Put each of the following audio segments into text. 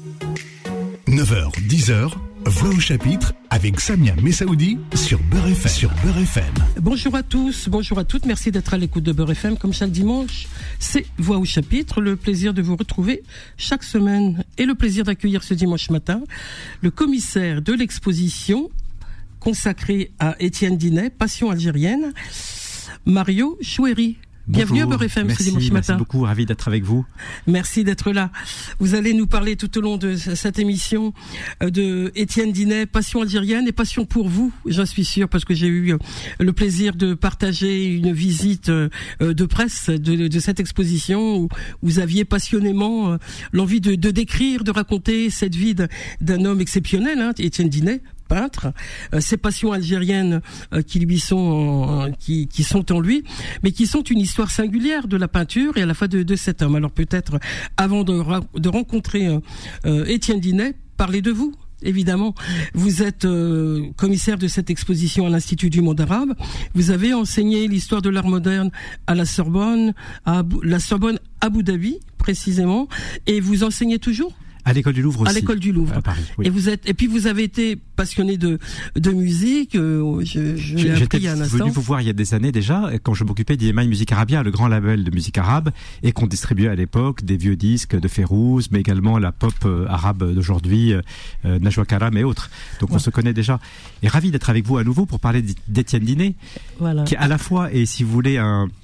9h, 10h, Voix au chapitre avec Samia Messaoudi sur Beurre FM. Bonjour à tous, bonjour à toutes, merci d'être à l'écoute de Beurre FM. Comme chaque dimanche, c'est Voix au chapitre, le plaisir de vous retrouver chaque semaine et le plaisir d'accueillir ce dimanche matin le commissaire de l'exposition consacrée à Étienne Dinet, Passion algérienne, Mario Choueiri. Bienvenue à Beurre FM ce dimanche matin. Merci beaucoup, ravi d'être avec vous. Merci d'être là. Vous allez nous parler tout au long de cette émission de Étienne Dinet, Passion algérienne et passion pour vous, j'en suis sûr, parce que j'ai eu le plaisir de partager une visite de presse de cette exposition où vous aviez passionnément l'envie de décrire, de raconter cette vie d'un homme exceptionnel, Étienne Dinet, peintre, ces passions algériennes qui lui sont qui sont en lui, mais qui sont une histoire singulière de la peinture et à la fois de cet homme. Alors peut-être avant de rencontrer Étienne Dinet, parlez de vous. Évidemment, vous êtes commissaire de cette exposition à l'Institut du monde arabe. Vous avez enseigné l'histoire de l'art moderne à la Sorbonne, à Abu Dhabi précisément, et vous enseignez toujours ? À l'école du Louvre aussi. À l'école du Louvre. À Paris, oui. Et puis vous avez été passionné de musique. J'étais venu vous voir il y a des années déjà, quand je m'occupais d'EMI Musique Arabia, le grand label de musique arabe, et qu'on distribuait à l'époque des vieux disques de Férouz, mais également la pop arabe d'aujourd'hui, Najwa Karam et autres. Donc on se connaît déjà. Et ravi d'être avec vous à nouveau pour parler d'Étienne Dinet, qui à la fois est, si vous voulez,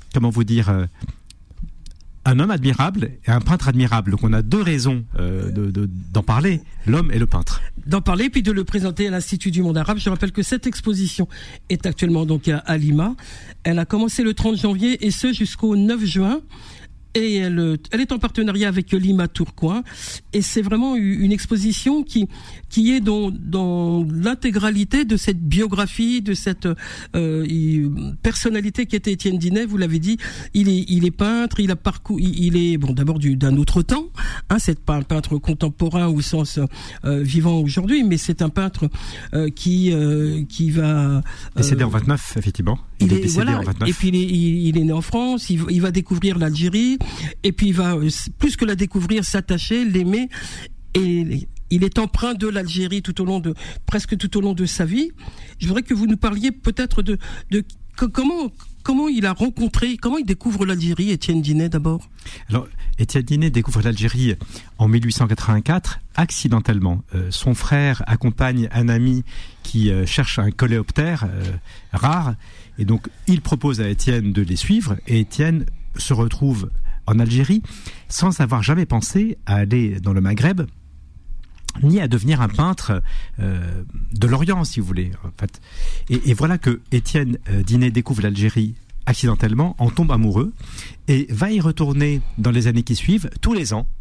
un homme admirable et un peintre admirable. Donc on a deux raisons d'en parler, l'homme et le peintre. D'en parler puis de le présenter à l'Institut du monde arabe. Je rappelle que cette exposition est actuellement donc à Lima. Elle a commencé le 30 janvier et ce jusqu'au 9 juin. Et elle est en partenariat avec Lima Tourcoing, et c'est vraiment une exposition qui est dans l'intégralité de cette biographie, de cette personnalité qui était Étienne Dinet. Vous l'avez dit, il est peintre, il a parcouru, il est d'abord d'un autre temps, c'est pas un peintre contemporain au sens vivant aujourd'hui, mais c'est un peintre qui va décédé en 29 effectivement. Il est décédé en 29. Et puis il est né en France, il va découvrir l'Algérie. Et puis il va, plus que la découvrir, s'attacher, l'aimer, et il est empreint de l'Algérie presque tout au long de sa vie. Je voudrais que vous nous parliez peut-être de comment il a rencontré, comment il découvre l'Algérie, Étienne Dinet d'abord. Alors, Étienne Dinet découvre l'Algérie en 1884, accidentellement. Son frère accompagne un ami qui cherche un coléoptère rare, et donc il propose à Étienne de les suivre, et Étienne se retrouve en Algérie sans avoir jamais pensé à aller dans le Maghreb ni à devenir un peintre de l'Orient, si vous voulez, en fait. Et voilà que Étienne Dinet découvre l'Algérie accidentellement, en tombe amoureux et va y retourner dans les années qui suivent, tous les ans.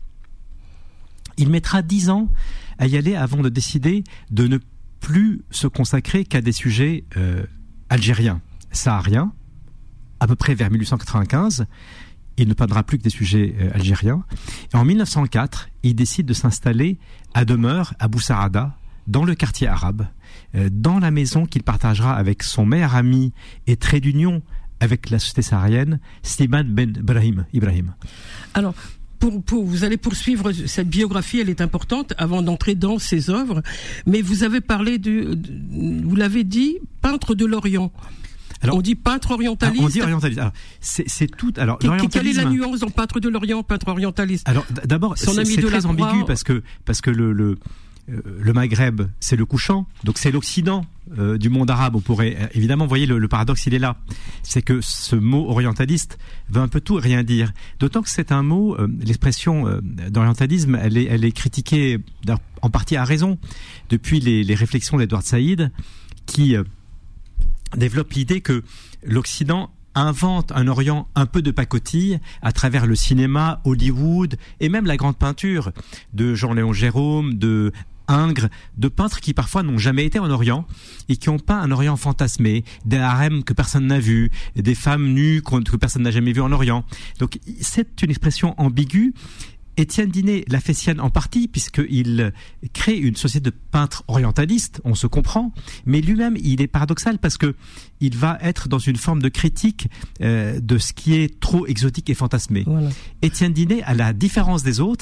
Il mettra 10 ans à y aller avant de décider de ne plus se consacrer qu'à des sujets algériens, sahariens, à peu près vers 1895. Il ne peindra plus que des sujets algériens. Et en 1904, il décide de s'installer à demeure à Boussaada, dans le quartier arabe, dans la maison qu'il partagera avec son meilleur ami et trait d'union avec la société saharienne, Slimane Ben Ibrahim. Alors, vous allez poursuivre cette biographie, elle est importante avant d'entrer dans ses œuvres, mais vous avez parlé vous l'avez dit, peintre de l'Orient. Alors, on dit peintre orientaliste. On dit orientaliste. Alors, c'est tout. Alors, quelle est la nuance dans peintre de l'Orient, peintre orientaliste? Alors, d'abord, c'est très ambigu parce que le Maghreb, c'est le couchant, donc c'est l'Occident du monde arabe. On pourrait évidemment, vous voyez, le paradoxe, il est là. C'est que ce mot orientaliste veut un peu tout et rien dire. D'autant que c'est un mot, l'expression d'orientalisme, elle est critiquée en partie à raison depuis les réflexions d'Edward Said, qui développe l'idée que l'Occident invente un Orient un peu de pacotille à travers le cinéma, Hollywood et même la grande peinture de Jean-Léon Gérôme, de Ingres, de peintres qui parfois n'ont jamais été en Orient et qui ont peint un Orient fantasmé, des harems que personne n'a vus, des femmes nues que personne n'a jamais vues en Orient. Donc c'est une expression ambiguë. Étienne Dinet l'a fait sienne en partie puisqu'il crée une société de peintres orientalistes, on se comprend, mais lui-même il est paradoxal parce que il va être dans une forme de critique de ce qui est trop exotique et fantasmé. Voilà. Étienne Dinet, à la différence des autres,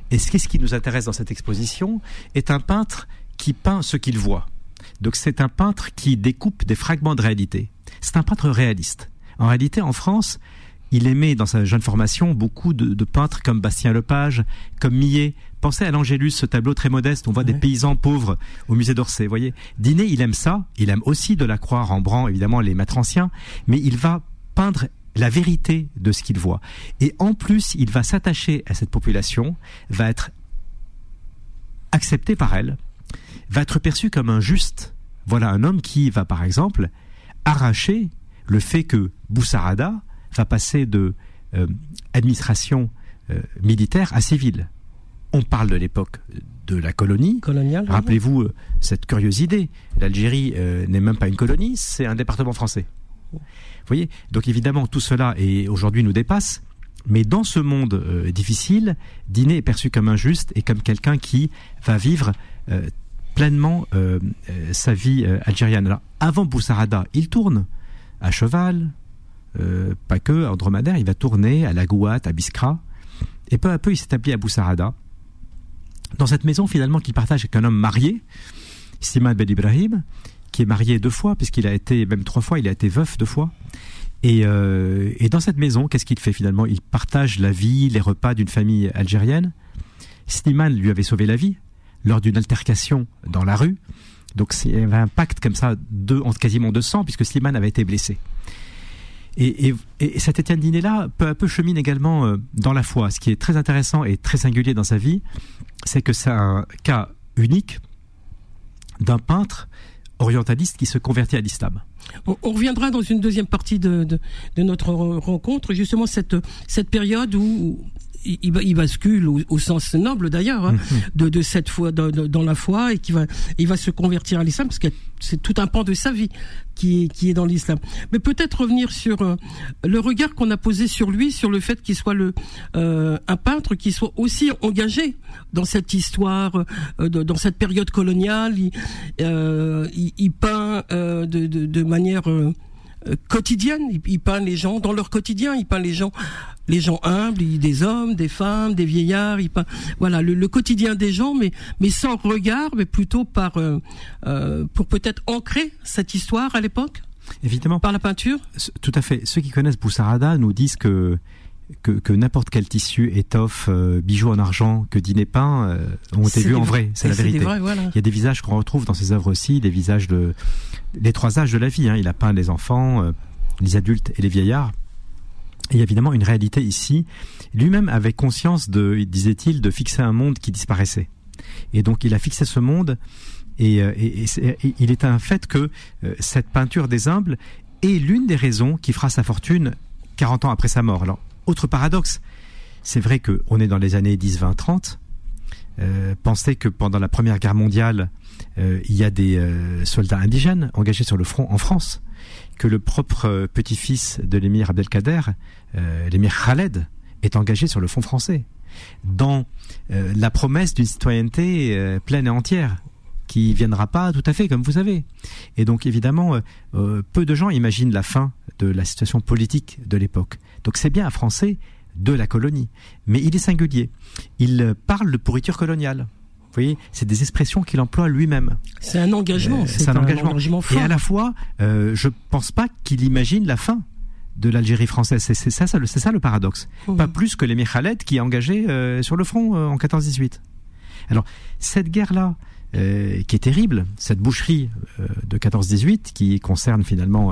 Et ce qui nous intéresse dans cette exposition est un peintre qui peint ce qu'il voit. Donc c'est un peintre qui découpe des fragments de réalité. C'est un peintre réaliste. En réalité, en France, il aimait dans sa jeune formation beaucoup de peintres comme Bastien Lepage, comme Millet. Pensez à l'Angélus, ce tableau très modeste, on voit des paysans pauvres au musée d'Orsay, voyez. Dinet, il aime ça, il aime aussi Delacroix, Rembrandt, évidemment les maîtres anciens, mais il va peindre la vérité de ce qu'il voit. Et en plus, il va s'attacher à cette population, va être accepté par elle, va être perçu comme un juste. Voilà un homme qui va, par exemple, arracher le fait que Boussarada va passer de administration militaire à civile. On parle de l'époque de la colonie. Coloniale. Rappelez-vous cette curieuse idée. L'Algérie n'est même pas une colonie, c'est un département français. Vous voyez ? Donc évidemment, tout cela aujourd'hui nous dépasse. Mais dans ce monde difficile, Dinet est perçu comme injuste et comme quelqu'un qui va vivre pleinement sa vie algérienne. Alors, avant Boussarada, il tourne à cheval, pas que, en dromadaire, il va tourner à la Gouat, à Biskra, et peu à peu il s'établit à Boussarada, dans cette maison finalement qu'il partage avec un homme marié, Slimane Ben Ibrahim, qui est marié 2 fois, puisqu'il a été, même 3 fois, il a été veuf 2 fois. Et dans cette maison, qu'est-ce qu'il fait finalement ? Il partage la vie, les repas d'une famille algérienne. Slimane lui avait sauvé la vie lors d'une altercation dans la rue. Donc il y avait un pacte comme ça, quasiment de sang, puisque Slimane avait été blessé. Et cet Étienne Dinet-là, peu à peu, chemine également dans la foi. Ce qui est très intéressant et très singulier dans sa vie, c'est que c'est un cas unique d'un peintre orientaliste qui se convertit à l'islam. On reviendra dans une deuxième partie de notre rencontre, justement cette période où il bascule au sens noble d'ailleurs de cette foi dans la foi, et il va se convertir à l'islam, parce que c'est tout un pan de sa vie qui est dans l'islam. Mais peut-être revenir sur le regard qu'on a posé sur lui, sur le fait qu'il soit un peintre qui soit aussi engagé dans cette histoire, dans cette période coloniale. Il peint de manière quotidienne. Il peint les gens dans leur quotidien. Il peint les gens humbles, des hommes, des femmes, des vieillards. Il peint, voilà, le quotidien des gens, mais sans regard, mais plutôt pour peut-être ancrer cette histoire à l'époque. Évidemment. Par la peinture. Tout à fait. Ceux qui connaissent Boussarada nous disent que n'importe quel tissu, étoffe, bijoux en argent que Dinet peint ont été vus en vrai. C'est la vérité. Vrais, voilà. Il y a des visages qu'on retrouve dans ses œuvres aussi, des visages les 3 âges de la vie. Il a peint les enfants, les adultes et les vieillards. Et il y a évidemment une réalité ici. Lui-même avait conscience disait-il, de fixer un monde qui disparaissait. Et donc il a fixé ce monde, et il est un fait que cette peinture des humbles est l'une des raisons qui fera sa fortune 40 ans après sa mort. Alors, autre paradoxe, c'est vrai qu'on est dans les années 10, 20, 30. Pensez que pendant la Première Guerre mondiale, il y a des soldats indigènes engagés sur le front en France, que le propre petit-fils de l'émir Abdelkader, l'émir Khaled, est engagé sur le front français, dans la promesse d'une citoyenneté pleine et entière, qui viendra pas tout à fait comme vous savez. Et donc évidemment, peu de gens imaginent la fin de la situation politique de l'époque. Donc c'est bien un Français de la colonie, mais il est singulier. Il parle de pourriture coloniale. Vous voyez, c'est des expressions qu'il emploie lui-même. C'est un engagement. C'est un engagement fort. Et à la fois, je pense pas qu'il imagine la fin de l'Algérie française. C'est ça le paradoxe. Pas plus que l'émir Khaled qui est engagé sur le front en 14-18. Alors, cette guerre-là, qui est terrible, cette boucherie de 14-18, qui concerne finalement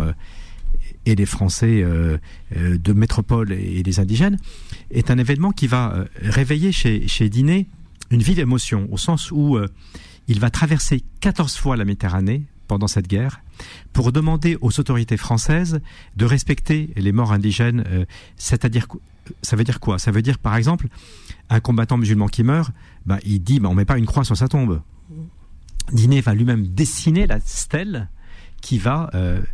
et les Français de métropole et les indigènes, est un événement qui va réveiller chez Dinet une vive émotion, au sens où il va traverser 14 fois la Méditerranée pendant cette guerre pour demander aux autorités françaises de respecter les morts indigènes. C'est-à-dire, ça veut dire quoi ? Ça veut dire, par exemple, un combattant musulman qui meurt, il dit on met pas une croix sur sa tombe. Dinet va lui-même dessiner la stèle qui va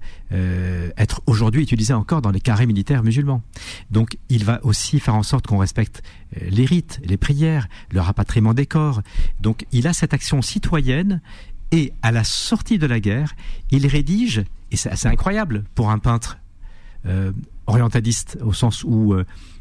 être aujourd'hui utilisée encore dans les carrés militaires musulmans. Donc il va aussi faire en sorte qu'on respecte les rites, les prières, le rapatriement des corps. Donc il a cette action citoyenne, et à la sortie de la guerre, il rédige, et c'est assez incroyable pour un peintre orientaliste, au sens où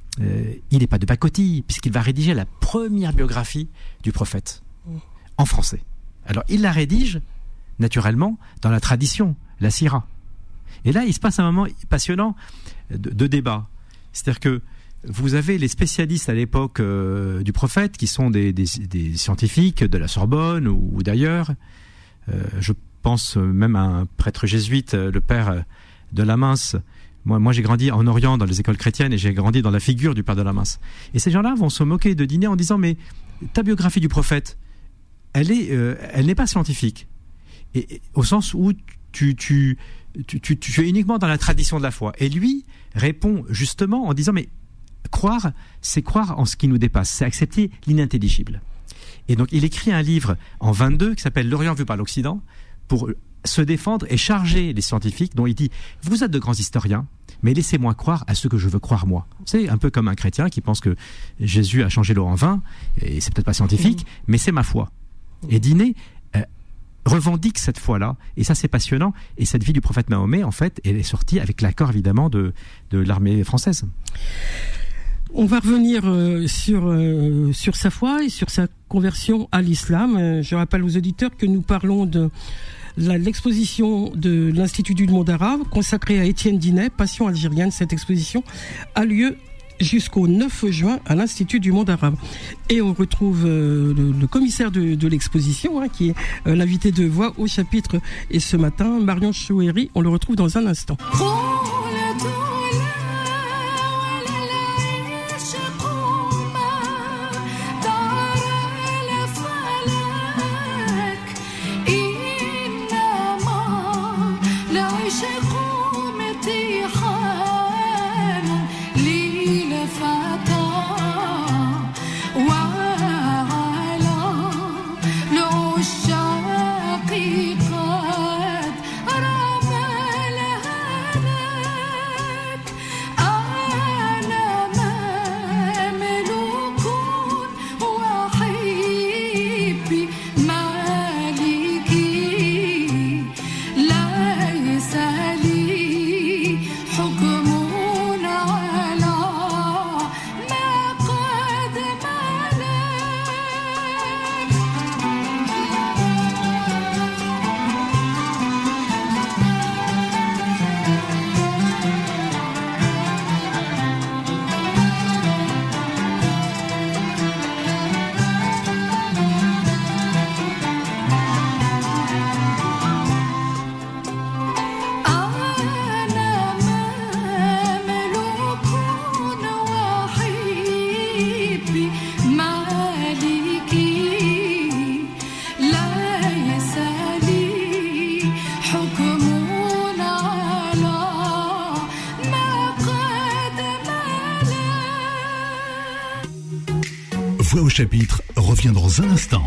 il n'est pas de pacotille, puisqu'il va rédiger la première biographie du prophète en français. Alors, il la rédige, naturellement, dans la tradition, la sira. Et là, il se passe un moment passionnant de débat. C'est-à-dire que vous avez les spécialistes à l'époque du prophète, qui sont des scientifiques de la Sorbonne ou d'ailleurs. Je pense même à un prêtre jésuite, le père de la Mince. Moi, j'ai grandi en Orient, dans les écoles chrétiennes, et j'ai grandi dans la figure du père de la Mince. Et ces gens-là vont se moquer de Dinet en disant, mais ta biographie du prophète, elle n'est pas scientifique. Et au sens où tu es uniquement dans la tradition de la foi. Et lui répond justement en disant, mais croire, c'est croire en ce qui nous dépasse, c'est accepter l'inintelligible. Et donc, il écrit un livre en 22 qui s'appelle L'Orient vu par l'Occident, pour se défendre et charger les scientifiques, dont il dit, vous êtes de grands historiens, mais laissez-moi croire à ce que je veux croire moi. C'est un peu comme un chrétien qui pense que Jésus a changé l'eau en vin, et c'est peut-être pas scientifique, mais c'est ma foi. Et Dinet revendique cette foi-là, et ça c'est passionnant, et cette vie du prophète Mahomet, en fait, elle est sortie avec l'accord évidemment de l'armée française. On va revenir sur sa foi et sur sa conversion à l'islam. Je rappelle aux auditeurs que nous parlons de l'exposition de l'Institut du monde arabe consacrée à Étienne Dinet, Passion algérienne. Cette exposition a lieu jusqu'au 9 juin à l'Institut du monde arabe. Et on retrouve le commissaire de l'exposition, qui est l'invité de Voix au chapitre. Et ce matin, Marion Chouéry, on le retrouve dans un instant. Voix au chapitre revient dans un instant.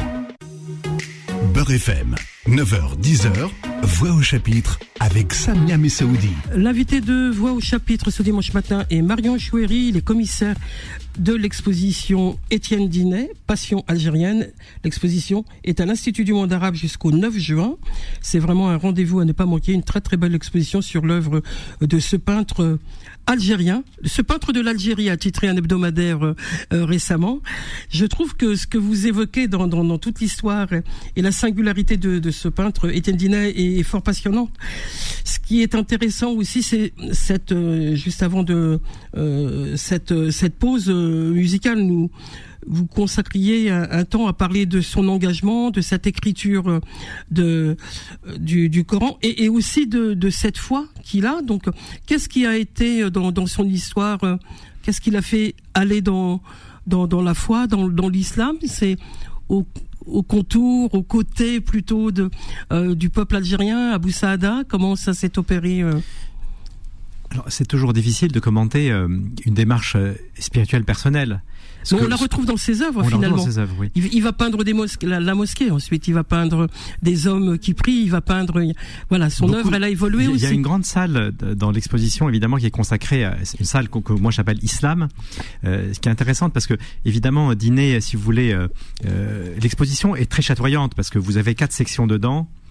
Beurre FM, 9h, 10h, Voix au chapitre avec Samia Messaoudi. L'invité de Voix au chapitre ce dimanche matin est Marion Chouéry, les commissaires de l'exposition Étienne Dinet, Passion algérienne. L'exposition est à l'Institut du monde arabe jusqu'au 9 juin. C'est vraiment un rendez-vous à ne pas manquer, une très très belle exposition sur l'œuvre de ce peintre algérien. Ce peintre de l'Algérie a titré un hebdomadaire récemment. Je trouve que ce que vous évoquez dans toute l'histoire et la singularité de ce peintre, Étienne Dinet, est fort passionnante. Ce qui est intéressant aussi, c'est cette juste avant cette pause musicale, vous consacriez un temps à parler de son engagement, de cette écriture du Coran et aussi de cette foi qu'il a. Donc, qu'est-ce qui a été dans son histoire, qu'est-ce qui l'a fait aller dans la foi, dans l'islam? C'est au contour, aux côtés plutôt du peuple algérien, Abou Saada. Comment ça s'est opéré Alors, c'est toujours difficile de commenter une démarche spirituelle personnelle. On la retrouve dans ses œuvres, finalement. Dans ses œuvres, oui. Il va peindre des la mosquée, ensuite il va peindre des hommes qui prient, il va peindre... Voilà, son œuvre, elle a évolué aussi. Il y a une grande salle dans l'exposition, évidemment, qui est consacrée à une salle que moi j'appelle Islam, ce qui est intéressante parce que, évidemment, Dinet, si vous voulez, l'exposition est très chatoyante parce que vous avez 4 sections dedans,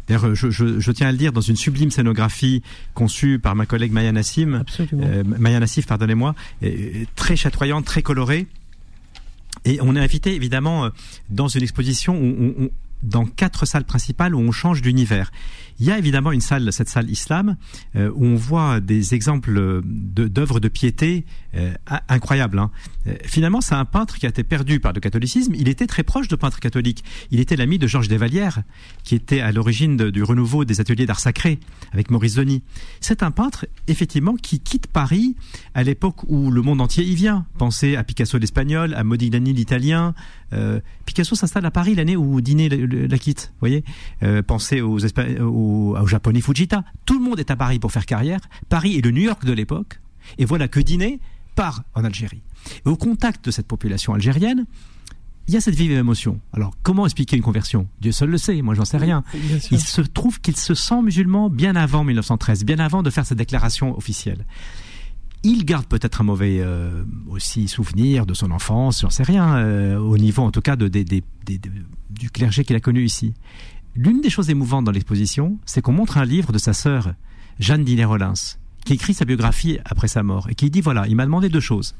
D'ailleurs, je tiens à le dire, dans une sublime scénographie conçue par ma collègue Maya Nassif, pardonnez-moi, très chatoyante, très colorée. Et on est invité évidemment dans une exposition où dans 4 salles principales où on change d'univers. Il y a évidemment cette salle islam, où on voit des exemples d'œuvres de piété incroyables. Finalement, c'est un peintre qui a été perdu par le catholicisme. Il était très proche de peintres catholiques. Il était l'ami de Georges Desvallières, qui était à l'origine du renouveau des ateliers d'art sacré avec Maurice Denis. C'est un peintre, effectivement, qui quitte Paris à l'époque où le monde entier y vient. Pensez à Picasso l'espagnol, à Modigliani l'italien. Picasso s'installe à Paris l'année où Diné la quitte. Voyez. Pensez au japonais Fujita. Tout le monde est à Paris pour faire carrière. Paris est le New York de l'époque. Et voilà que Diné part en Algérie. Et au contact de cette population algérienne, il y a cette vive émotion. Alors, comment expliquer une conversion ? Dieu seul le sait, moi j'en sais rien. Il se trouve qu'il se sent musulman bien avant 1913, bien avant de faire cette déclaration officielle. Il garde peut-être un mauvais aussi souvenir de son enfance, j'en sais rien, au niveau en tout cas du clergé qu'il a connu ici. L'une des choses émouvantes dans l'exposition, c'est qu'on montre un livre de sa sœur, Jeanne Diné-Rollins, qui écrit sa biographie après sa mort, et qui dit, voilà, il m'a demandé 2 choses.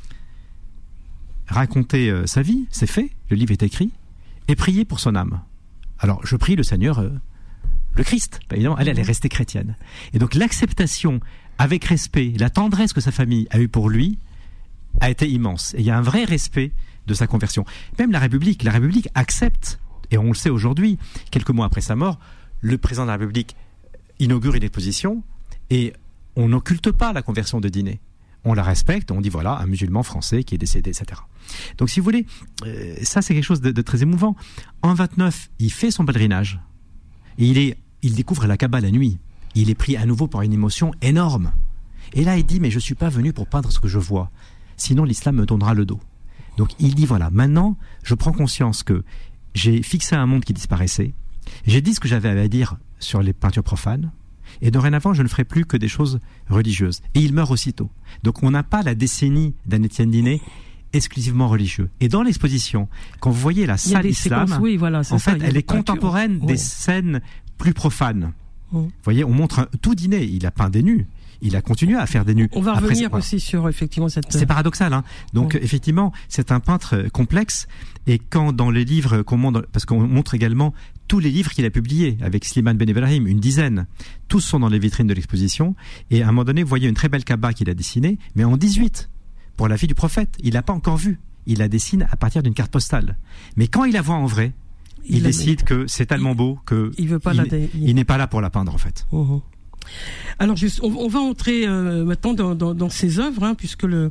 Raconter sa vie, c'est fait, le livre est écrit, et prier pour son âme. Alors, je prie le Seigneur, le Christ, évidemment, elle est restée chrétienne. Et donc, l'acceptation, avec respect, la tendresse que sa famille a eue pour lui, a été immense. Et il y a un vrai respect de sa conversion. Même la République accepte, et on le sait aujourd'hui, quelques mois après sa mort, le président de la République inaugure une exposition, et on n'occulte pas la conversion de Diné. On la respecte, on dit voilà, un musulman français qui est décédé, etc. Donc si vous voulez, ça c'est quelque chose de très émouvant. En 29, il fait son pèlerinage, et il découvre la Kaaba la nuit. Il est pris à nouveau par une émotion énorme. Et là il dit, mais je ne suis pas venu pour peindre ce que je vois, sinon l'islam me tournera le dos. Donc il dit voilà, maintenant je prends conscience que j'ai fixé un monde qui disparaissait, j'ai dit ce que j'avais à dire sur les peintures profanes, et dorénavant, je ne ferai plus que des choses religieuses. Et il meurt aussitôt. Donc on n'a pas la décennie d'un Étienne Diné exclusivement religieux. Et dans l'exposition, quand vous voyez la salle islam, en fait, elle est contemporaine des scènes plus profanes. Vous voyez, on montre tout Diné. Il a peint des nus. Il a continué à faire des nus. On va revenir aussi sur effectivement cette... C'est paradoxal, hein. Donc effectivement, c'est un peintre complexe. Et quand dans les livres qu'on montre, parce qu'on montre également tous les livres qu'il a publiés avec Slimane Ben Ibrahim, une dizaine, tous sont dans les vitrines de l'exposition. Et à un moment donné, vous voyez une très belle Kaaba qu'il a dessinée, mais en 18, pour la vie du prophète. Il l'a pas encore vue. Il la dessine à partir d'une carte postale. Mais quand il la voit en vrai, il décide que c'est tellement beau que il n'est pas là pour la peindre en fait. Alors on va entrer maintenant dans ses œuvres, hein, puisque le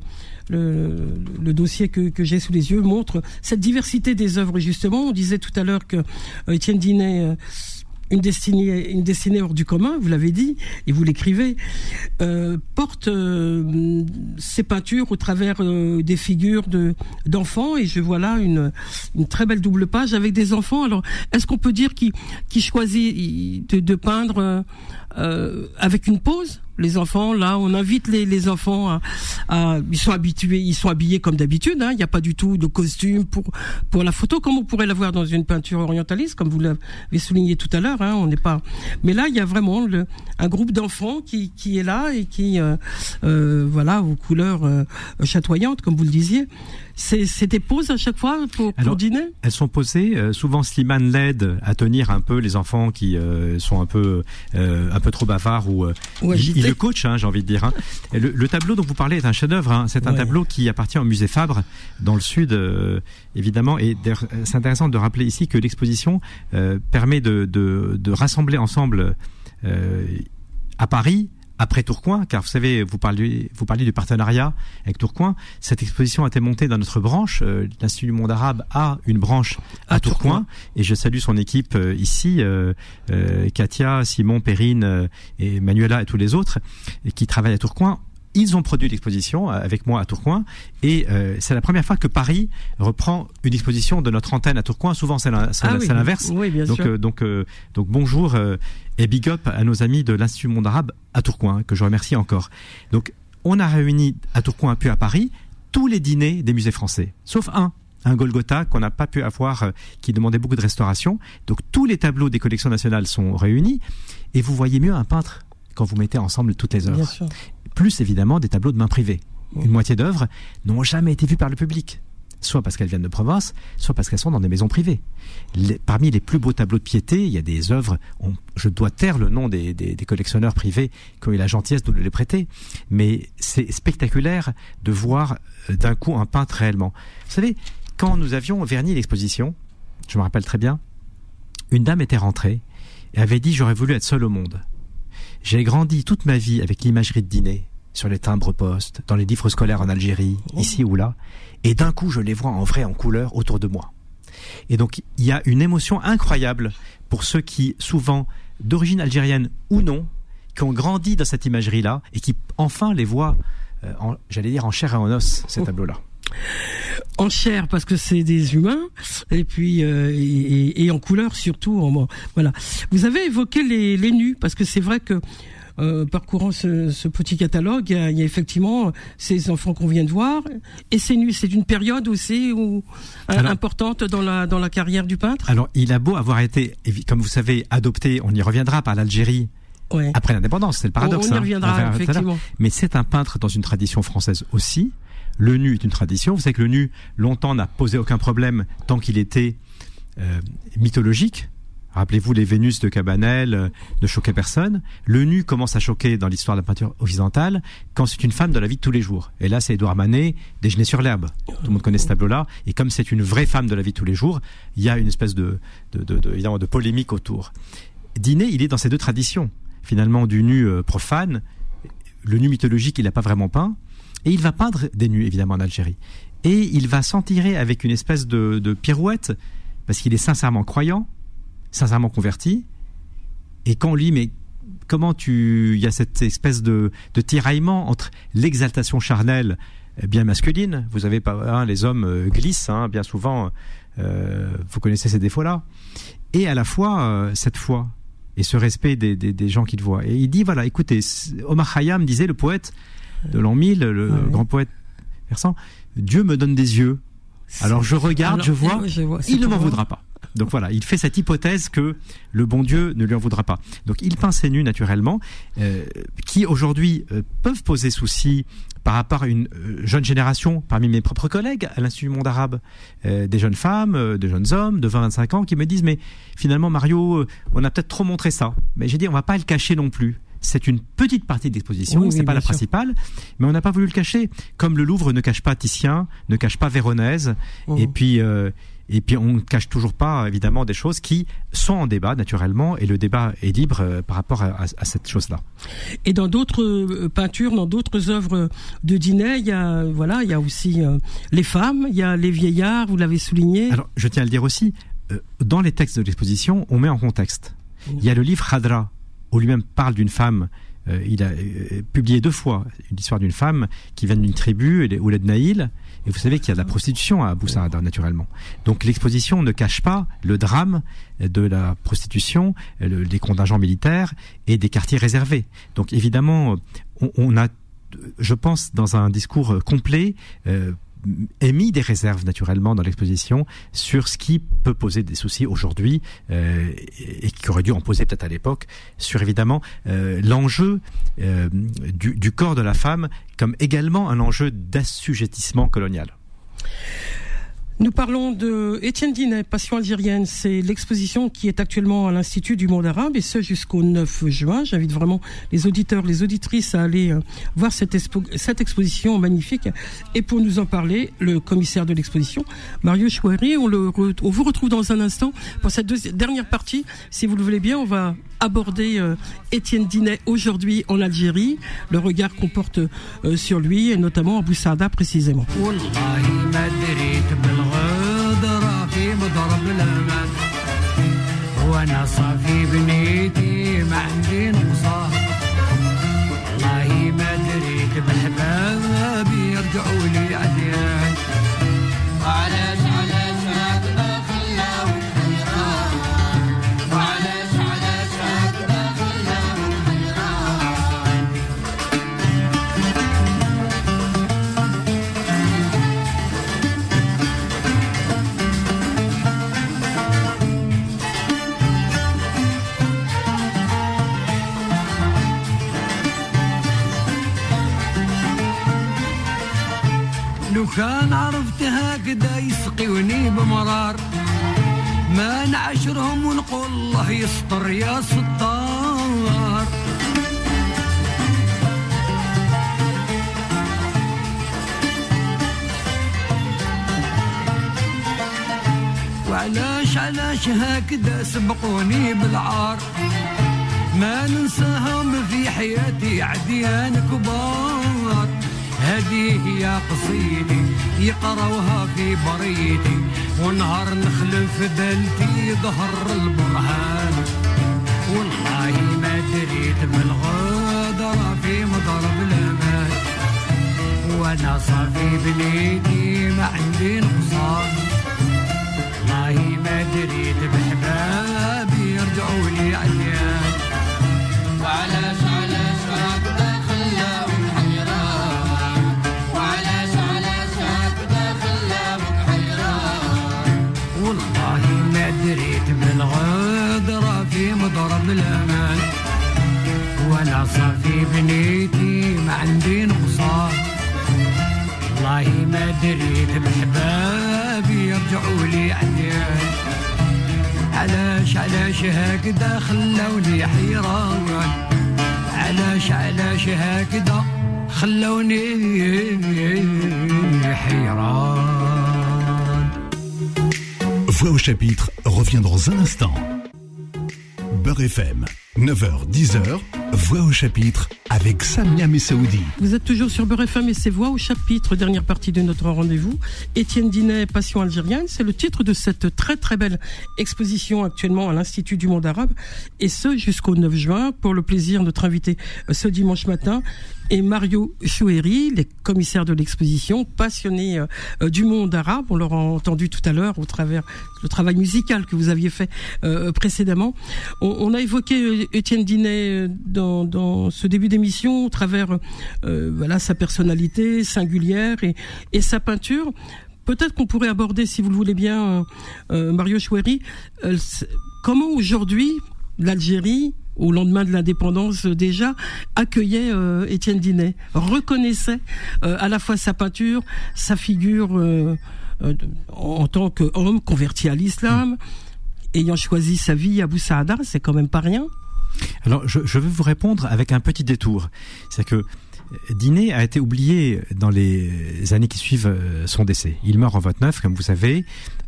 dossier que j'ai sous les yeux montre cette diversité des œuvres. Justement, on disait tout à l'heure que Étienne Diné, une destinée hors du commun, vous l'avez dit et vous l'écrivez, porte ses peintures au travers des figures d'enfants, et je vois là une très belle double page avec des enfants. Alors, est-ce qu'on peut dire qu'il choisit de peindre avec une pose? Les enfants, là, on invite les enfants ils sont habillés comme d'habitude, hein. Il n'y a pas du tout de costume pour la photo, comme on pourrait l'avoir dans une peinture orientaliste, comme vous l'avez souligné tout à l'heure, hein. On n'est pas, mais là, il y a vraiment un groupe d'enfants qui est là et qui, voilà, aux couleurs chatoyantes, comme vous le disiez. C'est des poses à chaque fois pour Diné? Elles sont posées, souvent Slimane l'aide à tenir un peu les enfants qui sont un peu trop bavards ou il le coach, hein, j'ai envie de dire, hein. Le tableau dont vous parlez est un chef-d'œuvre, hein. C'est un tableau qui appartient au musée Fabre dans le sud, évidemment, et c'est intéressant de rappeler ici que l'exposition permet de rassembler ensemble à Paris, après Tourcoing, car vous savez, vous parliez du partenariat avec Tourcoing. Cette exposition a été montée dans notre branche. L'Institut du Monde Arabe a une branche à Tourcoing, et je salue son équipe ici, Katia, Simon, Perrine et Manuela et tous les autres qui travaillent à Tourcoing. Ils ont produit l'exposition avec moi à Tourcoing, et c'est la première fois que Paris reprend une exposition de notre antenne à Tourcoing. Souvent c'est l'inverse. Oui, bien sûr. Donc bonjour et big up à nos amis de l'Institut Monde Arabe à Tourcoing, que je remercie encore. Donc on a réuni à Tourcoing puis à Paris tous les dîners des musées français, sauf un, un Golgotha qu'on n'a pas pu avoir, qui demandait beaucoup de restauration. Donc tous les tableaux des collections nationales sont réunis, et vous voyez mieux un peintre quand vous mettez ensemble toutes les œuvres. Plus évidemment des tableaux de main privée. Une moitié d'œuvres n'ont jamais été vues par le public, soit parce qu'elles viennent de province, soit parce qu'elles sont dans des maisons privées. Parmi les plus beaux tableaux de piété, il y a des œuvres, je dois taire le nom des collectionneurs privés qui ont eu la gentillesse de nous les prêter, mais c'est spectaculaire de voir d'un coup un peintre réellement. Vous savez, quand nous avions verni l'exposition, je me rappelle très bien, une dame était rentrée et avait dit « J'aurais voulu être seule au monde. J'ai grandi toute ma vie avec l'imagerie de dîner, sur les timbres-postes, dans les livres scolaires en Algérie, ici ou là, et d'un coup je les vois en vrai, en couleur, autour de moi. » Et donc il y a une émotion incroyable pour ceux qui, souvent d'origine algérienne ou non, qui ont grandi dans cette imagerie-là et qui enfin les voient, j'allais dire en chair et en os, ces tableaux-là. En chair parce que c'est des humains, et puis et en couleur surtout. Voilà. Vous avez évoqué les nus, parce que c'est vrai que parcourant ce petit catalogue, il y a effectivement ces enfants qu'on vient de voir, et ces nus. C'est une période aussi importante dans la carrière du peintre. Alors, il a beau avoir été, comme vous savez, adopté, on y reviendra, par l'Algérie. Ouais. Après l'indépendance, c'est le paradoxe. On y reviendra, effectivement. Mais c'est un peintre dans une tradition française aussi. Le nu est une tradition. Vous savez que le nu, longtemps, n'a posé aucun problème tant qu'il était mythologique. Rappelez-vous les Vénus de Cabanel, ne choquaient personne. Le nu commence à choquer dans l'histoire de la peinture occidentale quand c'est une femme de la vie de tous les jours. Et là, c'est Édouard Manet, Déjeuner sur l'herbe. Tout le monde connaît ce tableau-là. Et comme c'est une vraie femme de la vie de tous les jours, il y a une espèce évidemment, de polémique autour. Dinet, il est dans ces deux traditions. Finalement, du nu profane, le nu mythologique, il n'a pas vraiment peint. Et il va peindre des nus, évidemment, en Algérie. Et il va s'en tirer avec une espèce de pirouette, parce qu'il est sincèrement croyant, sincèrement converti. Et quand on lit, mais comment il y a cette espèce de tiraillement entre l'exaltation charnelle bien masculine, vous avez pas, les hommes glissent, bien souvent, vous connaissez ces défauts-là, et à la fois cette foi et ce respect des gens qui le voient. Et il dit, voilà, écoutez, Omar Khayyam disait, le poète de l'an 1000, le grand poète persan, Dieu me donne des yeux. Alors je regarde, je vois, il ne m'en voudra pas. Donc voilà, il fait cette hypothèse que le bon Dieu ne lui en voudra pas. Donc il peint ces nus naturellement, qui aujourd'hui peuvent poser souci par rapport à une jeune génération, parmi mes propres collègues à l'Institut du Monde Arabe, des jeunes femmes, des jeunes hommes de 20-25 ans qui me disent, mais finalement Mario, on a peut-être trop montré ça. Mais j'ai dit, on va pas le cacher non plus. C'est une petite partie de l'exposition, c'est pas la principale, mais on n'a pas voulu le cacher. Comme le Louvre ne cache pas Titien, ne cache pas Véronèse, et puis on ne cache toujours pas, évidemment, des choses qui sont en débat, naturellement, et le débat est libre par rapport à cette chose-là. Et dans d'autres peintures, dans d'autres œuvres de Dinet, il y a aussi les femmes, il y a les vieillards, vous l'avez souligné. Alors, je tiens à le dire aussi, dans les textes de l'exposition, on met en contexte. Il y a le livre Khadra, où lui-même parle d'une femme. Il a publié 2 fois l'histoire d'une femme qui vient d'une tribu, Ouled Naïl, et vous savez qu'il y a de la prostitution à Bou Saada, naturellement. Donc l'exposition ne cache pas le drame de la prostitution, des contingents militaires et des quartiers réservés. Donc évidemment, on a, je pense, dans un discours complet, émis des réserves naturellement dans l'exposition sur ce qui peut poser des soucis aujourd'hui et qui aurait dû en poser peut-être à l'époque, sur évidemment l'enjeu du corps de la femme comme également un enjeu d'assujettissement colonial. Nous parlons de Étienne Dinet, Passion algérienne. C'est l'exposition qui est actuellement à l'Institut du Monde Arabe, et ce jusqu'au 9 juin. J'invite vraiment les auditeurs, les auditrices à aller voir cette exposition magnifique. Et pour nous en parler, le commissaire de l'exposition, Mario Chouari, on vous retrouve dans un instant pour cette dernière partie. Si vous le voulez bien, on va aborder Étienne Dinet aujourd'hui en Algérie, le regard qu'on porte sur lui, et notamment à Bou Saada précisément. غدرة في مضرب الأمان وأنا صافي بنيتي ما عندي نقصان والله ما دريت بالحباب يرجعوا لي عديان وعلاش هكذا خلاو حيران وعلاش هكذا خلاو حيران كان عرفت هكذا يسقيوني بمرار ما نعشرهم ونقول الله يستر يا ستار وعلاش هكذا سبقوني بالعار ما ننساهم في حياتي عديان كبار هذه هي قصيدي يقراوها في بريدي ونهار نخلف دلتي ظهر البرهان والله ما دريت بالغدرة في مضرب الامان وانا صافي بنيتي ما عندي نقصان والله ما دريت بحبابي يرجعوا لي عيان وعلاش هكذا خلاهم حيران وعلاش هكذا خلاهم حيران والله ما دريت بالغدرة في مضرب الأمان وأنا صافي بنيتي ما عندي نقصان والله ما دريت بحبابي يرجعوا لي عيان علاش هكذا خلوني حيران علاش هكذا خلوني حيران. Voix au chapitre revient dans un instant. Beurre FM, 9h-10h, Voix au chapitre avec Samia Messaoudi. Vous êtes toujours sur Beurre FM et c'est Voix au chapitre, dernière partie de notre rendez-vous. Étienne Dinet, Passion algérienne, c'est le titre de cette très très belle exposition actuellement à l'Institut du monde arabe et ce jusqu'au 9 juin pour le plaisir de notre invité ce dimanche matin et Mario Choueri, les commissaires de l'exposition, passionnés du monde arabe. On l'aura entendu tout à l'heure au travers le travail musical que vous aviez fait précédemment. On a évoqué Étienne Dinet dans ce début d'émission au travers voilà sa personnalité singulière et sa peinture. Peut-être qu'on pourrait aborder, si vous le voulez bien, Mario Choueri, comment aujourd'hui l'Algérie, au lendemain de l'indépendance déjà, accueillait Étienne Dinet, reconnaissait à la fois sa peinture, sa figure en tant qu'homme converti à l'islam, ayant choisi sa vie à Bousaada, c'est quand même pas rien. Alors, je veux vous répondre avec un petit détour. C'est que Dinet a été oublié dans les années qui suivent son décès. Il meurt en 29, comme vous savez.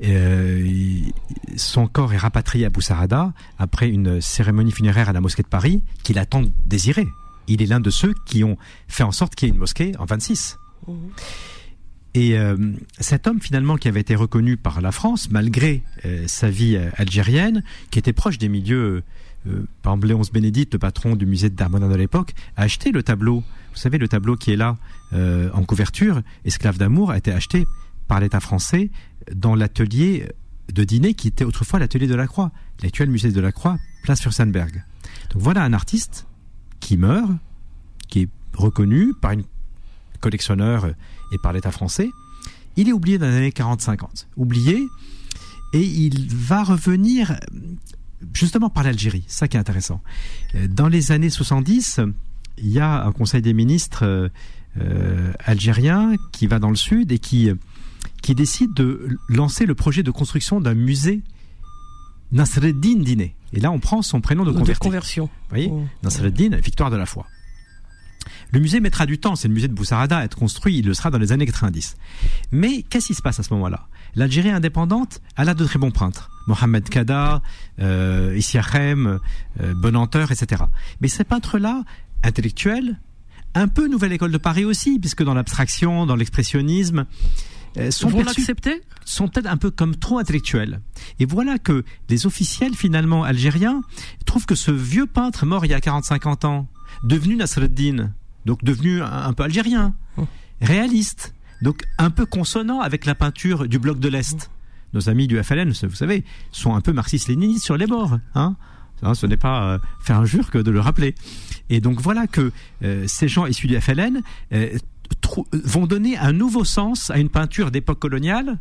Son corps est rapatrié à Bousaada après une cérémonie funéraire à la mosquée de Paris qu'il a tant désiré. Il est l'un de ceux qui ont fait en sorte qu'il y ait une mosquée en 26. Mmh. Et cet homme finalement qui avait été reconnu par la France malgré sa vie algérienne, qui était proche des milieux, par exemple Léonce Bénédicte, le patron du musée de Darmanin de l'époque, a acheté le tableau. Vous savez, le tableau qui est là en couverture, Esclave d'amour, a été acheté par l'État français dans l'atelier de Dinet qui était autrefois l'atelier de la Croix, l'actuel musée de la Croix, place Furstenberg. Donc voilà un artiste qui meurt, qui est reconnu par une collectionneur et par l'État français. Il est oublié dans les années 40-50. Oublié, et il va revenir justement par l'Algérie. C'est ça qui est intéressant. Dans les années 70, il y a un conseil des ministres algérien qui va dans le sud et qui décide de lancer le projet de construction d'un musée Nasreddin Dinet. Et là, on prend son prénom de conversion. Vous voyez, Nasreddin, victoire de la foi. Le musée mettra du temps, c'est le musée de Bousaada à être construit, il le sera dans les années 90. Mais qu'est-ce qui se passe à ce moment-là ? L'Algérie indépendante, elle a de très bons peintres. Mohamed Kada, Issia Khem, Bonanteur, etc. Mais ces peintres-là, intellectuels, un peu nouvelle école de Paris aussi, puisque dans l'abstraction, dans l'expressionnisme, sont peut-être un peu comme trop intellectuels. Et voilà que les officiels, finalement, algériens, trouvent que ce vieux peintre mort il y a 40-50 ans, devenu Nasreddin, donc devenu un peu algérien, réaliste, donc un peu consonant avec la peinture du bloc de l'Est. Nos amis du FLN, vous savez, sont un peu marxistes-léninistes sur les bords, hein. Ce n'est pas faire injure que de le rappeler. Et donc voilà que ces gens issus du FLN vont donner un nouveau sens à une peinture d'époque coloniale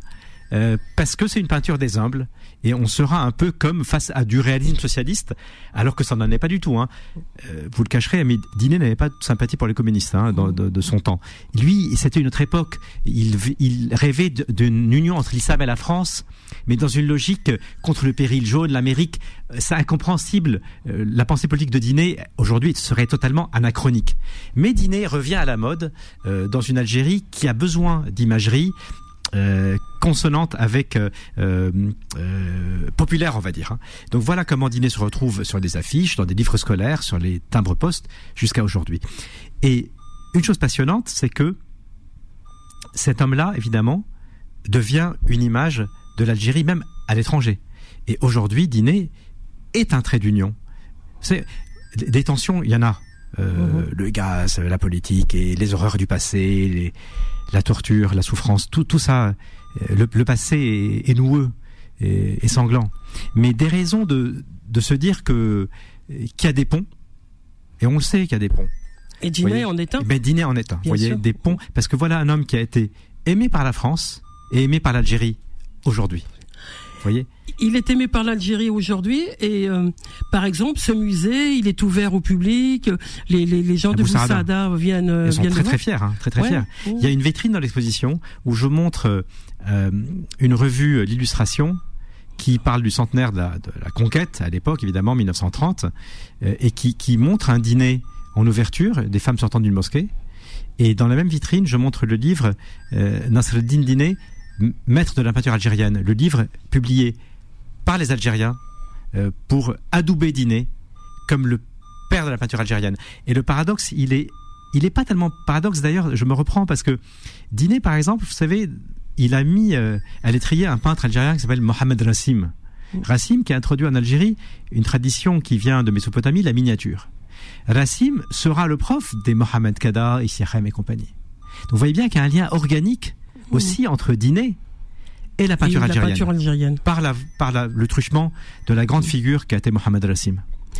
parce que c'est une peinture des humbles, et on sera un peu comme face à du réalisme socialiste, alors que ça n'en est pas du tout. Vous le cacherez, mais Diné n'avait pas de sympathie pour les communistes de son temps. Lui, c'était une autre époque. Il rêvait d'une union entre l'islam et la France, mais dans une logique contre le péril jaune, l'Amérique. C'est incompréhensible. La pensée politique de Diné, aujourd'hui, serait totalement anachronique. Mais Diné revient à la mode dans une Algérie qui a besoin d'imagerie consonante avec populaire, on va dire. Donc voilà comment Diné se retrouve sur des affiches, dans des livres scolaires, sur les timbres-poste, jusqu'à aujourd'hui. Et une chose passionnante, c'est que cet homme-là, évidemment, devient une image de l'Algérie, même à l'étranger. Et aujourd'hui, Diné est un trait d'union. Des tensions, il y en a. Le gaz, la politique et les horreurs du passé, la torture, la souffrance, tout ça, le passé est noueux et sanglant. Mais des raisons de se dire qu'il y a des ponts, et on le sait qu'il y a des ponts. Et Diné en est un. Mais Diné en est un. Vous voyez, des ponts, parce que voilà un homme qui a été aimé par la France et aimé par l'Algérie aujourd'hui. Vous voyez ? Il est aimé par l'Algérie aujourd'hui et par exemple ce musée il est ouvert au public, les gens de Boussada viennent. Ils sont très fiers, très fiers. Ouais. Il y a une vitrine dans l'exposition où je montre une revue l'illustration qui parle du centenaire de la conquête à l'époque évidemment 1930 et qui montre un dîner en ouverture des femmes sortant d'une mosquée, et dans la même vitrine je montre le livre Nasreddin Diné, maître de la peinture algérienne, le livre publié par les Algériens pour adouber Diné comme le père de la peinture algérienne. Et le paradoxe, il est pas tellement paradoxe d'ailleurs, je me reprends parce que Diné par exemple, vous savez, il a mis à l'étrier un peintre algérien qui s'appelle Mohamed Rassim. Rassim qui a introduit en Algérie une tradition qui vient de Mésopotamie, la miniature. Rassim sera le prof des Mohamed Kada, Issachem et compagnie. Donc vous voyez bien qu'il y a un lien organique aussi entre Diné et la peinture algérienne. Par le truchement de la grande figure qui a été Mohamed Rassim.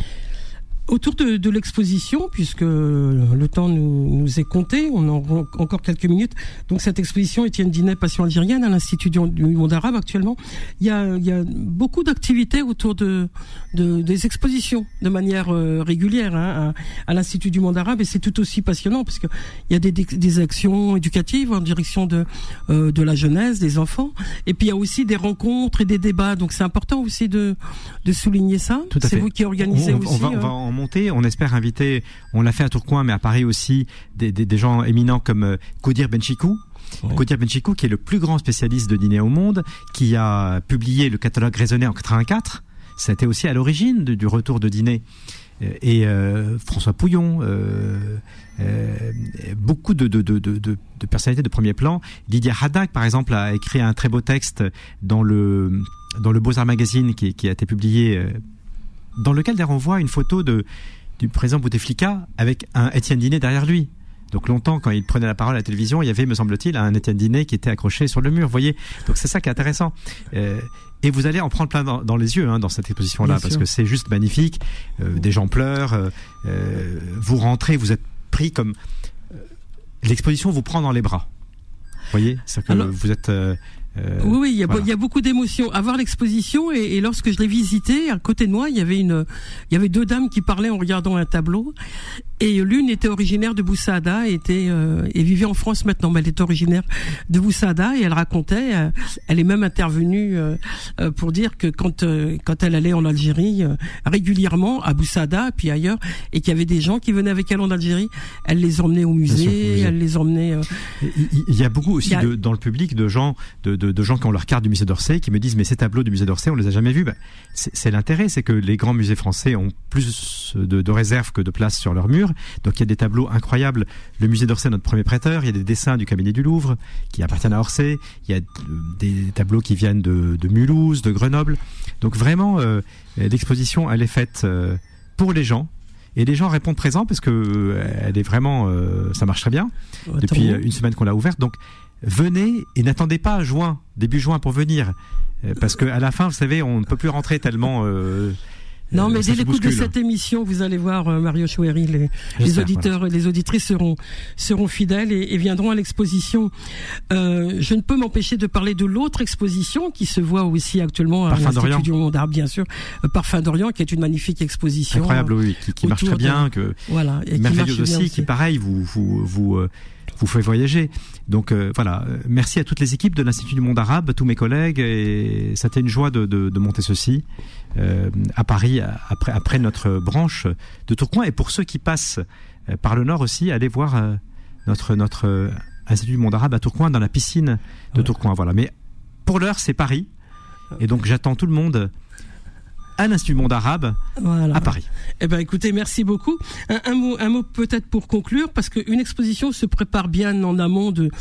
Autour de l'exposition, puisque le temps nous est compté, on a encore quelques minutes. Donc cette exposition Étienne Diné, Passion algérienne, à l'Institut du monde arabe actuellement, il y a beaucoup d'activités autour des expositions de manière régulière à l'Institut du monde arabe, et c'est tout aussi passionnant parce que il y a des actions éducatives en direction de la jeunesse, des enfants, et puis il y a aussi des rencontres et des débats. Donc c'est important aussi de souligner ça. Tout à fait. C'est vous qui organisez aussi. On va en monter. On espère inviter, on l'a fait à Tourcoing, mais à Paris aussi, des gens éminents comme Koudir Benchikou. Oui. Koudir Benchikou, qui est le plus grand spécialiste de Diné au monde, qui a publié le catalogue raisonné en 84. C'était aussi à l'origine du retour de Diné. Et François Pouillon, beaucoup de personnalités de premier plan. Lydia Haddad, par exemple, a écrit un très beau texte dans le Beaux-Arts Magazine qui a été publié, dans lequel d'ailleurs on voit une photo du président Bouteflika avec un Étienne Diné derrière lui. Donc longtemps, quand il prenait la parole à la télévision, il y avait, me semble-t-il, un Étienne Diné qui était accroché sur le mur, vous voyez. Donc c'est ça qui est intéressant. Et vous allez en prendre plein dans les yeux dans cette exposition-là, parce que c'est juste magnifique. Des gens pleurent, vous rentrez, vous êtes pris comme... l'exposition vous prend dans les bras. Vous voyez, c'est-à-dire que vous êtes... oui, il y a beaucoup d'émotions à voir l'exposition, et lorsque je l'ai visitée, à côté de moi, il y avait deux dames qui parlaient en regardant un tableau, et l'une était originaire de Boussada et vivait en France maintenant, mais elle est originaire de Boussada, et elle racontait, elle est même intervenue pour dire que quand elle allait en Algérie régulièrement à Boussada puis ailleurs, et qu'il y avait des gens qui venaient avec elle en Algérie, elle les emmenait au musée, elle les emmenait. Il y a beaucoup aussi dans le public de gens de gens qui ont leur carte du musée d'Orsay qui me disent mais ces tableaux du musée d'Orsay on les a jamais vus. C'est l'intérêt, c'est que les grands musées français ont plus de réserves que de place sur leurs murs. Donc il y a des tableaux incroyables. Le musée d'Orsay est notre premier prêteur. Il y a des dessins du cabinet du Louvre qui appartiennent à Orsay. Il y a des tableaux qui viennent de Mulhouse, de Grenoble. Donc vraiment, l'exposition elle est faite pour les gens. Et les gens répondent présents parce que elle est vraiment, ça marche très bien depuis une semaine qu'on l'a ouverte. Donc venez et n'attendez pas début juin pour venir, parce que à la fin, vous savez, on ne peut plus rentrer tellement Non, mais dès l'écoute de cette émission, vous allez voir, Mario Choueiri, les auditeurs et les auditrices seront fidèles et viendront à l'exposition. Je ne peux m'empêcher de parler de l'autre exposition qui se voit aussi actuellement à l'Institut du Monde Arabe, bien sûr, Parfum d'Orient, qui est une magnifique exposition. Incroyable, oui, qui marche très bien, et merveilleuse aussi, qui pareil, vous fait voyager. Donc voilà, merci à toutes les équipes de l'Institut du Monde Arabe, tous mes collègues, et ça a été une joie de monter ceci à Paris après notre branche de Tourcoing. Et pour ceux qui passent par le Nord aussi, allez voir notre Institut du Monde Arabe à Tourcoing, dans la piscine de Tourcoing. Voilà. Mais pour l'heure, c'est Paris, et donc j'attends tout le monde à l'Institut du Monde Arabe, à Paris. Eh ben, écoutez, merci beaucoup. Un mot peut-être pour conclure, parce qu'une exposition se prépare bien en amont de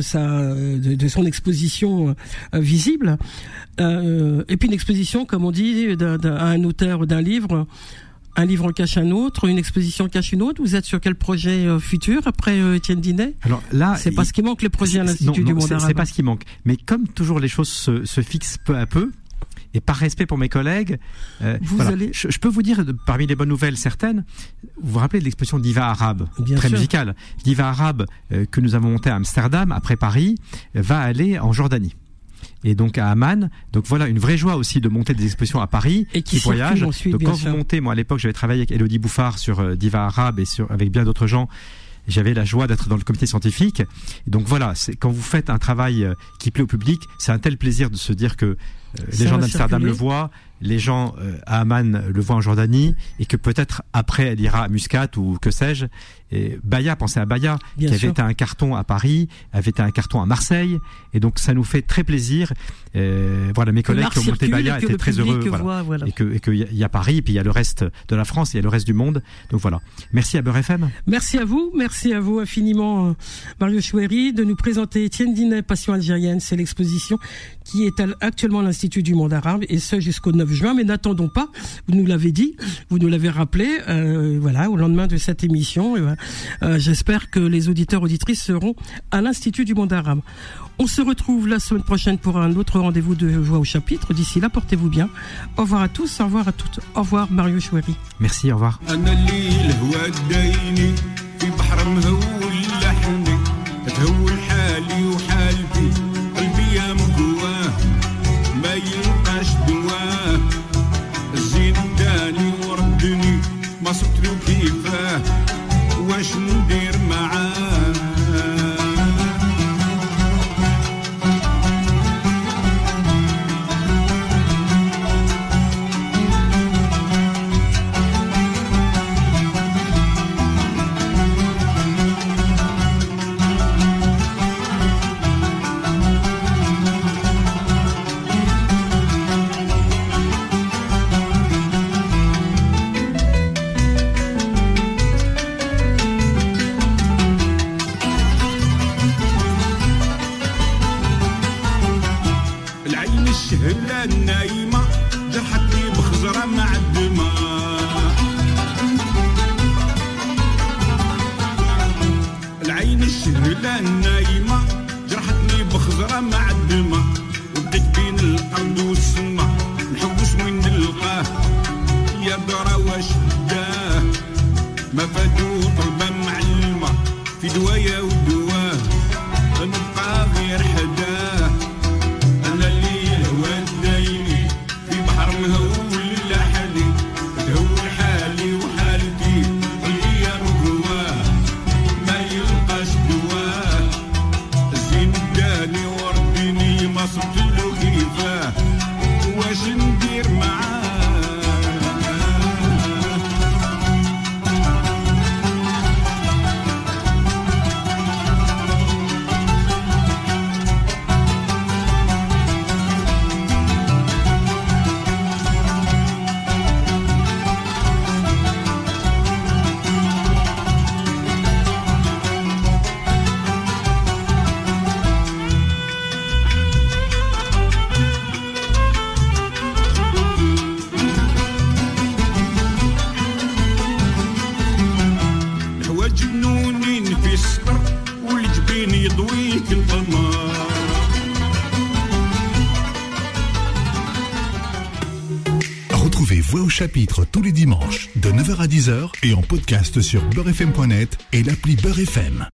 son exposition visible. Et puis une exposition, comme on dit, à un auteur d'un livre. Un livre en cache un autre, une exposition cache une autre. Vous êtes sur quel projet futur après Étienne Dinet? Alors là, c'est pas ce qui manque, les projets à l'Institut du Monde Arabe. C'est pas ce qui manque. Mais comme toujours, les choses se fixent peu à peu. Et par respect pour mes collègues, je peux vous dire, parmi les bonnes nouvelles certaines, vous vous rappelez de l'exposition Diva Arabe, très musicale. Diva Arabe que nous avons montée à Amsterdam, après Paris, va aller en Jordanie. Et donc à Amman. Donc voilà, une vraie joie aussi de monter des expositions à Paris, et qui voyagent. Ensuite, donc quand vous montez, moi à l'époque j'avais travaillé avec Elodie Bouffard sur Diva Arabe et avec bien d'autres gens. J'avais la joie d'être dans le comité scientifique. Et donc voilà, quand vous faites un travail qui plaît au public, c'est un tel plaisir de se dire que les gens d'Amsterdam le voient, les gens à Amman le voient en Jordanie, et que peut-être après elle ira à Muscat ou que sais-je. Et Baya, pensez à Baya, qui avait été un carton à Paris, avait été un carton à Marseille, et donc ça nous fait très plaisir. Voilà, mes collègues qui ont monté Baya étaient très heureux. Voilà. Et qu'il y a Paris, et puis il y a le reste de la France, il y a le reste du monde. Donc voilà. Merci à Beurre FM. Merci à vous infiniment, Mario Choueiri, de nous présenter Étienne Dinet, Passion algérienne. C'est l'exposition qui est actuellement à l'Institut du Monde Arabe, et ce jusqu'au 9 juin. Mais n'attendons pas, vous nous l'avez dit, vous nous l'avez rappelé, au lendemain de cette émission. J'espère que les auditeurs auditrices seront à l'Institut du Monde Arabe. On se retrouve la semaine prochaine pour un autre rendez-vous de Voix au chapitre. D'ici là, portez-vous bien. Au revoir à tous, au revoir à toutes. Au revoir, Mario Choueiri. Merci, au revoir. واش ندير معاه الشهلة النايمة جرحتني بخزرة مع الدماء العين الشهلة النايمة جرحتني بخزرة مع الدماء وبديت بين الأرض والسماء نحوس وين نلقاه يا درا واش داه ما فاتو طلبة معلمة في دوايا ودواه نبقى غير حداه أنا اللي ودايني في بحر مهول لحالي تهول حالي وحالتي الأيام جواه ما يلقاش دواه الزين داني وردني ما صبت له كيفاه واش ندير معاه Retrouvez Voix au chapitre tous les dimanches de 9h à 10h et en podcast sur beurrefm.net et l'appli Beurre FM.